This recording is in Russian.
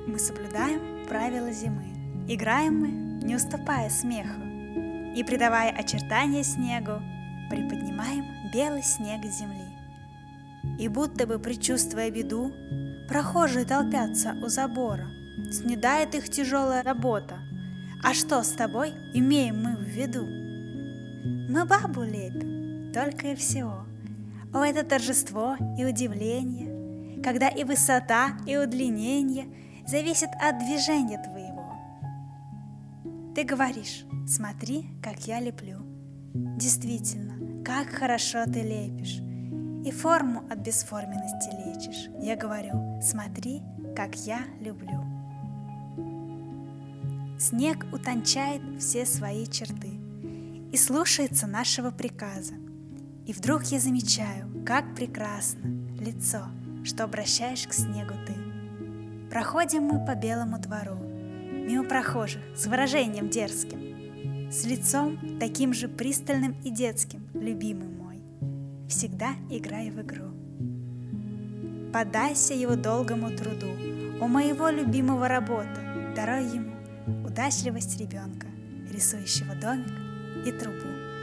Мы соблюдаем правила зимы. Играем мы, не уступая смеху, и, придавая очертания снегу, приподнимаем белый снег с земли. И будто бы, предчувствуя беду, прохожие толпятся у забора. Снедает их тяжелая работа. А что с тобой имеем мы в виду? Мы бабу лепим, только и всего. О, это торжество и удивление, когда и высота, и удлинение зависят от движения твоего. Ты говоришь: смотри, как я леплю. Действительно, как хорошо ты лепишь, и форму от бесформенности лечишь. Я говорю: смотри, как я люблю. Снег утончает все свои черты и слушается нашего приказа. И вдруг я замечаю, как прекрасно лицо, что обращаешь к снегу ты. Проходим мы по белому двору, мимо прохожих с выражением дерзким, с лицом таким же пристальным и детским, любимый мой, всегда играй в игру. Поддайся его долгому труду, о моего любимого работа, даруй ему удачливость ребенка, рисующего домик и трубу.